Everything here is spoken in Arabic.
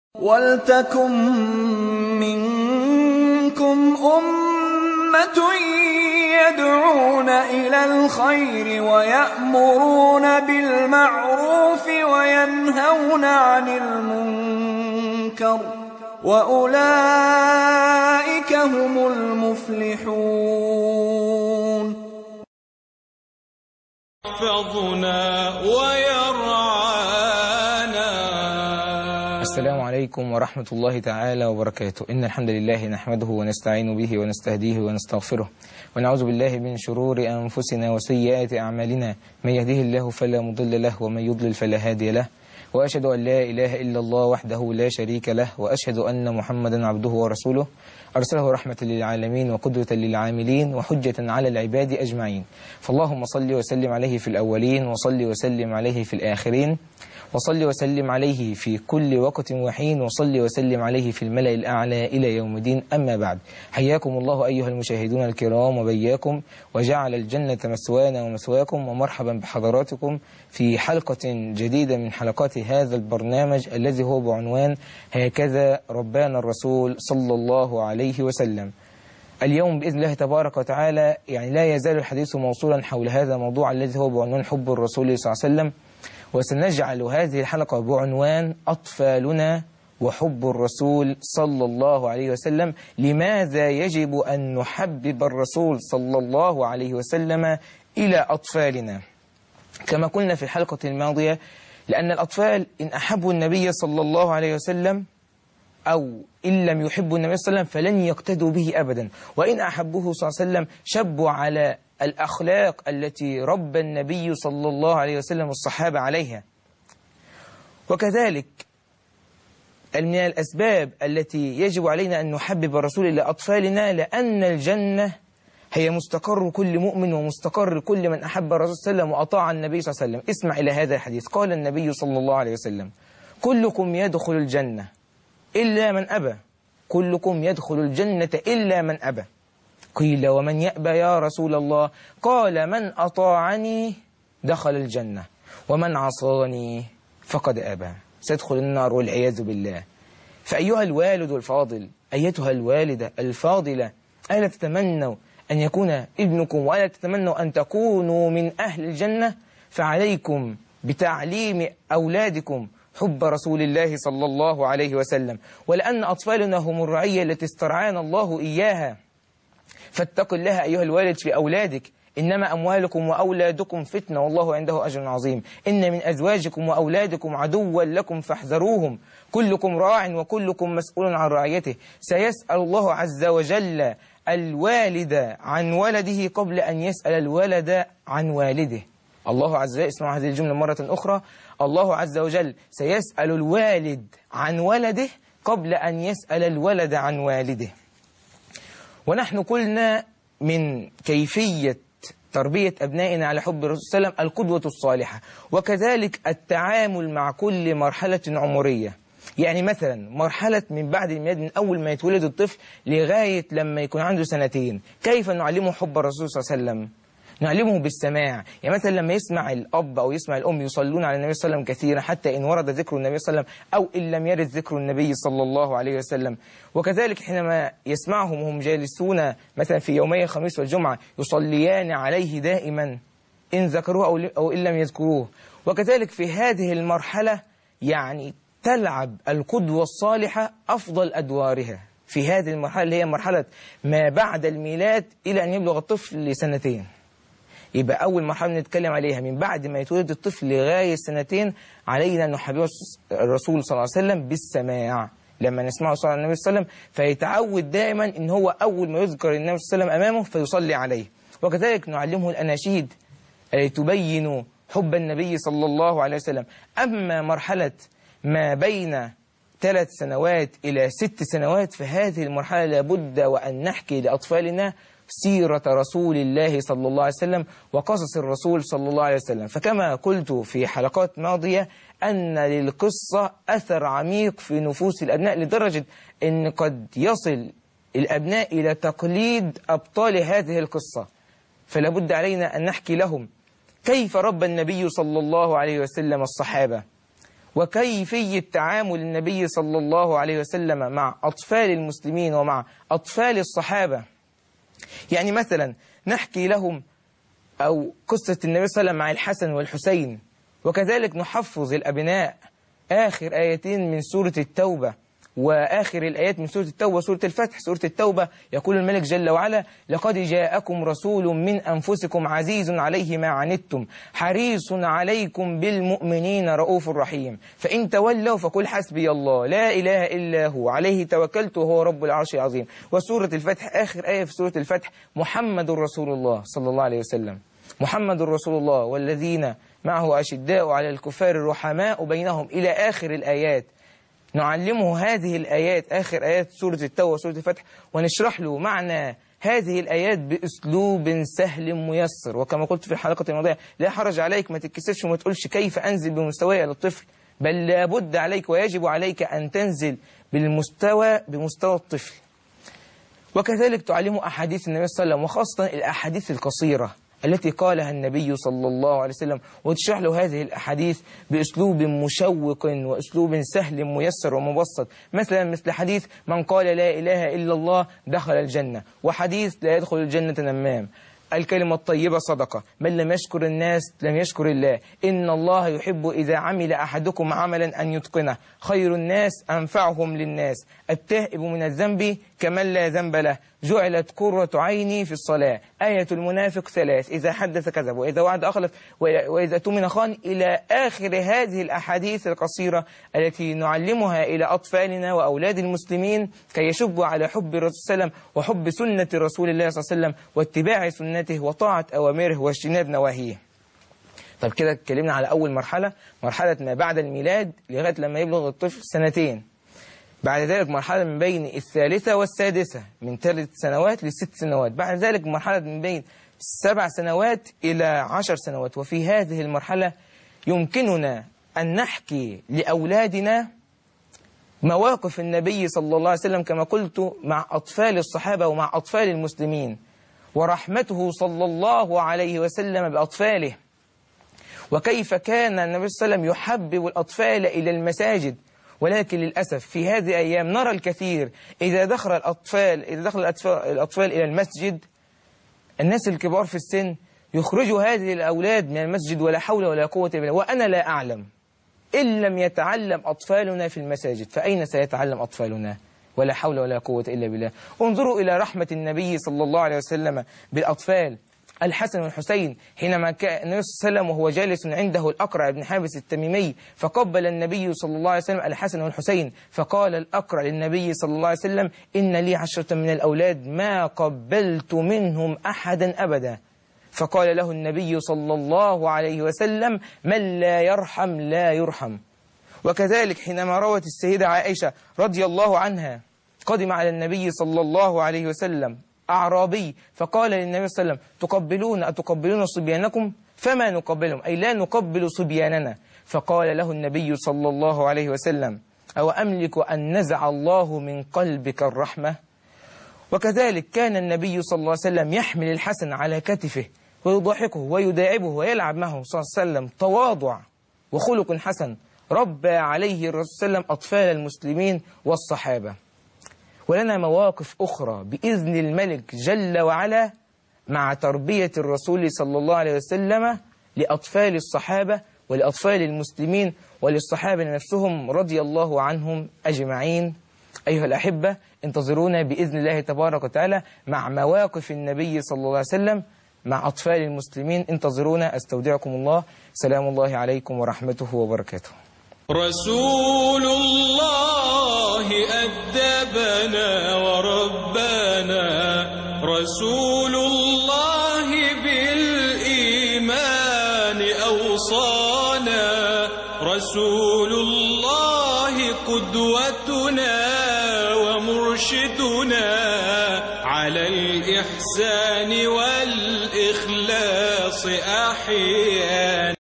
وَلْتَكُن مِّنكُمْ أُمَّةٌ يَدْعُونَ إِلَى الْخَيْرِ وَيَأْمُرُونَ بِالْمَعْرُوفِ وَيَنْهَوْنَ عَنِ الْمُنكَرِ ۚ وَأُولَٰئِكَ هُمُ الْمُفْلِحُونَ. السلام عليكم ورحمة الله تعالى وبركاته. إن الحمد لله نحمده ونستعين به ونستهديه ونستغفره، ونعوذ بالله من شرور أنفسنا وسيئات أعمالنا. من يهده الله فلا مضل له، ومن يضلل فلا هادي له. وأشهد أن لا إله إلا الله وحده لا شريك له، وأشهد أن محمدا عبده ورسوله أرسله رحمة للعالمين وقدوة للعاملين وحجة على العباد أجمعين. فاللهم صل وسلم عليه في الأولين، وصل وسلم عليه في الآخرين، وصل وسلم عليه في كل وقت وحين، وصل وسلم عليه في الملأ الأعلى إلى يوم الدين. أما بعد، حياكم الله أيها المشاهدون الكرام وبياكم، وجعل الجنة مثوانا ومثواكم، ومرحبا بحضراتكم في حلقة جديدة من حلقات هذا البرنامج الذي هو بعنوان هكذا ربانا الرسول صلى الله عليه وسلم. اليوم بإذن الله تبارك وتعالى لا يزال الحديث موصولا حول هذا الموضوع الذي هو بعنوان حب الرسول صلى الله عليه وسلم، وسنجعل هذه الحلقة بعنوان أطفالنا وحب الرسول صلى الله عليه وسلم. لماذا يجب أن نحبب الرسول صلى الله عليه وسلم إلى أطفالنا؟ كما قلنا في الحلقة الماضية، لأن الأطفال إن أحبوا النبي صلى الله عليه وسلم أو إن لم يحبوا النبي صلى الله عليه وسلم فلن يقتدوا به أبدا، وإن أحبوه صلى الله عليه وسلم شبوا على الأخلاق التي ربى النبي صلى الله عليه وسلم الصحابة عليها. وكذلك من الأسباب التي يجب علينا أن نحبب الرسول إلى أطفالنا، لأن الجنة هي مستقر كل مؤمن ومستقر كل من أحب الرسول صلى الله عليه وسلم وأطاع النبي صلى الله عليه وسلم. اسمع إلى هذا الحديث. قال النبي صلى الله عليه وسلم: كلكم يدخل الجنة إلا من أبى، كلكم يدخل الجنة إلا من أبى. قيل: ومن يأبى يا رسول الله؟ قال: من أطاعني دخل الجنة، ومن عصاني فقد أبى. سيدخل النار والعياذ بالله. فأيها الوالد الفاضل، أيتها الوالدة الفاضلة، ألا تتمنوا أن يكون ابنكم وألا تتمنوا أن تكونوا من أهل الجنة؟ فعليكم بتعليم أولادكم حب رسول الله صلى الله عليه وسلم، ولأن أطفالنا هم الرعية التي استرعانا الله إياها. فاتقوا الله أيها الوالد في أولادك، إنما أموالكم وأولادكم فتنة والله عنده أجر عظيم. إن من أزواجكم وأولادكم عدوا لكم فاحذروهم، كلكم راع وكلكم مسؤول عن رعيته. سيسأل الله عز وجل الوالد عن ولده قبل أن يسأل الولد عن والده. الله عز وجل، اسمعوا هذه الجملة مرة أخرى، الله عز وجل سيسأل الوالد عن ولده قبل أن يسأل الولد عن والده. ونحن قلنا من كيفية تربية أبنائنا على حب الرسول صلى الله عليه وسلم القدوة الصالحة، وكذلك التعامل مع كل مرحلة عمرية. يعني مثلا مرحلة من بعد الميلاد، من أول ما يتولد الطفل لغاية لما يكون عنده سنتين، كيف نعلمه حب الرسول صلى الله عليه وسلم؟ نعلمه بالسماع. يعني مثلا لما يسمع الأب أو يسمع الأم يصلون على النبي صلى الله عليه وسلم كثيرا، حتى إن ورد ذكر النبي صلى الله عليه وسلم أو إن لم يرد ذكر النبي صلى الله عليه وسلم. وكذلك حينما يسمعهم وهم جالسون مثلا في يومي الخميس والجمعة يصليان عليه دائما إن ذكروه أو إن لم يذكروه. وكذلك في هذه المرحلة تلعب القدوة الصالحة أفضل أدوارها في هذه المرحلة، اللي هي مرحلة ما بعد الميلاد إلى أن يبلغ الطفل سنتين. يبقى أول مرحلة نتكلم عليها من بعد ما يتولد الطفل لغاية سنتين، علينا أن نحبب الرسول صلى الله عليه وسلم بالسماع. لما نسمعه صلى الله عليه وسلم فيتعود دائما أن هو أول ما يذكر النبي صلى الله عليه وسلم أمامه فيصلي عليه. وكذلك نعلمه الأناشيد التي تبين حب النبي صلى الله عليه وسلم. أما مرحلة ما بين 3 سنوات إلى 6 سنوات، فهذه المرحلة لابد وأن نحكي لأطفالنا سيرة رسول الله صلى الله عليه وسلم وقصص الرسول صلى الله عليه وسلم. فكما قلت في حلقات ماضية أن للقصة أثر عميق في نفوس الأبناء، لدرجة أن قد يصل الأبناء إلى تقليد أبطال هذه القصة. فلابد علينا أن نحكي لهم كيف ربى النبي صلى الله عليه وسلم الصحابة، وكيفية تعامل النبي صلى الله عليه وسلم مع أطفال المسلمين ومع أطفال الصحابة. يعني مثلا نحكي لهم أو قصة النبي صلى الله عليه وسلم مع الحسن والحسين، وكذلك نحفظ الأبناء آخر آيتين من سورة التوبة وآخر الآيات من سورة التوبة سورة الفتح. سورة التوبة يقول الملك جل وعلا: لقد جاءكم رسول من أنفسكم عزيز عليه ما عنتم حريص عليكم بالمؤمنين رؤوف رحيم فإن تولوا فقل حسبي الله لا إله إلا هو عليه توكلت وهو رب العرش العظيم. وسورة الفتح آخر آية في سورة الفتح: محمد رسول الله صلى الله عليه وسلم. محمد رسول الله والذين معه أشداء على الكفار رحماء بينهم إلى آخر الآيات. نعلمه هذه الآيات آخر آيات سورة التوبة وسورة الفتح، ونشرح له معنى هذه الآيات بأسلوب سهل ميسر. وكما قلت في الحلقة الماضية: لا حرج عليك، ما تتكسفش وما تقولش كيف أنزل بمستوى للطفل، بل لابد عليك ويجب عليك أن تنزل بمستوى الطفل. وكذلك تعلمه أحاديث النبي صلى الله عليه وسلم، وخاصة الأحاديث القصيرة التي قالها النبي صلى الله عليه وسلم، وتشرح له هذه الأحاديث بأسلوب مشوق وأسلوب سهل ميسر ومبسط. مثل حديث: من قال لا إله إلا الله دخل الجنة، وحديث: لا يدخل الجنة نمام، الكلمة الطيبة صدقة، من لم يشكر الناس لم يشكر الله، إن الله يحب إذا عمل أحدكم عملا أن يتقنه، خير الناس أنفعهم للناس، التائب من الذنب كمن لا ذنب له، جعلت قرة عيني في الصلاة، آية المنافق 3، إذا حدث كذب وإذا وعد أخلف وإذا اؤتمن خان، إلى آخر هذه الأحاديث القصيرة التي نعلمها إلى أطفالنا وأولاد المسلمين كي يشبوا على حب الرسول صلى الله عليه وسلم وحب سنة رسول الله صلى الله عليه وسلم واتباع سنته وطاعة أوامره واجتناب نواهيه. طب كده اتكلمنا على أول مرحلة ما بعد الميلاد لغاية لما يبلغ الطفل 2 سنين. بعد ذلك مرحلة من بين 3 والسادسة، من 3 سنوات ل6 سنوات. بعد ذلك مرحلة من بين 7 سنوات إلى 10 سنوات. وفي هذه المرحلة يمكننا أن نحكي لأولادنا مواقف النبي صلى الله عليه وسلم كما قلت مع أطفال الصحابة ومع أطفال المسلمين، ورحمته صلى الله عليه وسلم بأطفاله، وكيف كان النبي صلى الله عليه وسلم يحبب الأطفال إلى المساجد. ولكن للأسف في هذه الأيام نرى الكثير إذا دخل الأطفال إلى المسجد، الناس الكبار في السن يخرجوا هذه الأولاد من المسجد ولا حول ولا قوة إلا بالله. وأنا لا أعلم إن لم يتعلم أطفالنا في المساجد فأين سيتعلم أطفالنا؟ ولا حول ولا قوة إلا بالله. انظروا إلى رحمة النبي صلى الله عليه وسلم بالأطفال. الحسن والحسين حينما كان النبي صلى الله عليه وسلم وهو جالس عنده الأقرع بن حابس التميمي، فقبل النبي صلى الله عليه وسلم الحسن والحسين، فقال الأقرع للنبي صلى الله عليه وسلم: إن لي 10 من الأولاد ما قبلت منهم أحدا أبدا. فقال له النبي صلى الله عليه وسلم: من لا يرحم لا يرحم. وكذلك حينما روت السيدة عائشة رضي الله عنها، قدم على النبي صلى الله عليه وسلم أعرابي فقال للنبي صلى الله عليه وسلم: أتقبلون صبيانكم؟ فما نقبلهم، أي لا نقبل صبياننا. فقال له النبي صلى الله عليه وسلم: أو أملك أن نزع الله من قلبك الرحمة؟ وكذلك كان النبي صلى الله عليه وسلم يحمل الحسن على كتفه ويضحكه ويداعبه ويلعب معه صلى الله عليه وسلم، تواضع وخلق حسن ربى عليه الرسول صلى الله عليه وسلم أطفال المسلمين والصحابة. ولنا مواقف أخرى بإذن الملك جل وعلا مع تربية الرسول صلى الله عليه وسلم لأطفال الصحابة ولأطفال المسلمين وللصحابة نفسهم رضي الله عنهم أجمعين. أيها الأحبة، انتظرونا بإذن الله تبارك وتعالى مع مواقف النبي صلى الله عليه وسلم مع أطفال المسلمين. انتظرونا، أستودعكم الله، سلام الله عليكم ورحمته وبركاته. رسول الله أدبنا وربنا، رسول الله بالإيمان أوصانا، رسول الله قدوتنا ومرشدنا على الإحسان والإخلاص أحيانا.